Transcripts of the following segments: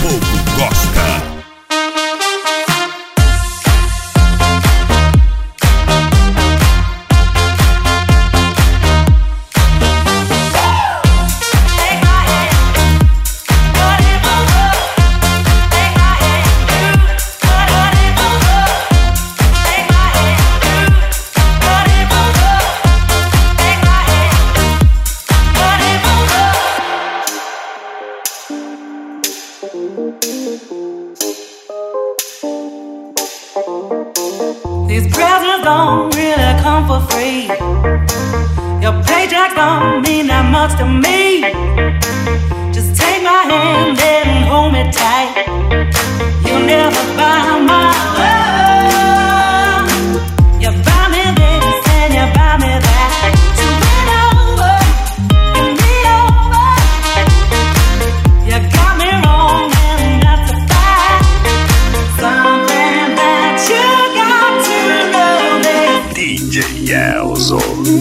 povo gosta. These presents don't really come for free. Your paycheck don't mean that much to me. Just take my hand and hold me tight. You'll never buy my love. You buy me this and you buy me that. So win over, give me over. You got me wrong and that's a fact. Something that you got to know is DJ Elzo.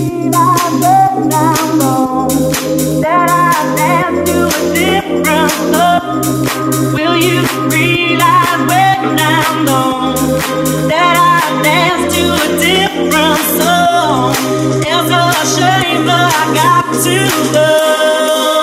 That I dance to a different love. Will you realize when I'm gone that I dance to a different song? It's a shame, but I got to go.